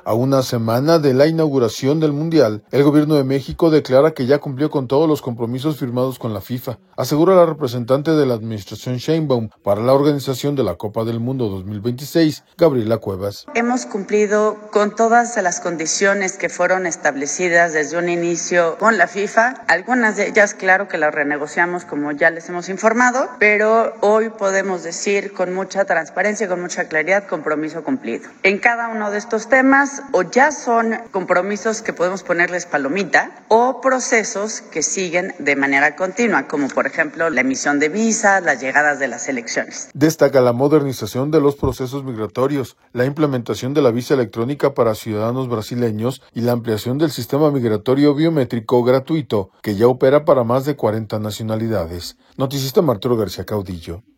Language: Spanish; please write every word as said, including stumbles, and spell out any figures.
A una semana de la inauguración del Mundial, el gobierno de México declara que ya cumplió con todos los compromisos firmados con la FIFA, asegura la representante de la administración Sheinbaum para la organización de la Copa del Mundo dos mil veintiséis, Gabriela Cuevas. Hemos cumplido con todas las condiciones que fueron establecidas desde un inicio con la FIFA. Algunas de ellas, claro que las renegociamos, como ya les hemos informado, pero hoy podemos decir con mucha transparencia, con mucha claridad, compromiso cumplido. En cada uno de estos temas, o ya son compromisos que podemos ponerles palomita, o procesos que siguen de manera continua, como por ejemplo la emisión de visas, las llegadas de las elecciones. Destaca la modernización de los procesos migratorios, la implementación de la visa electrónica para ciudadanos brasileños y la ampliación del sistema migratorio biométrico gratuito, que ya opera para más de cuarenta nacionalidades. Noticista Arturo García Caudillo.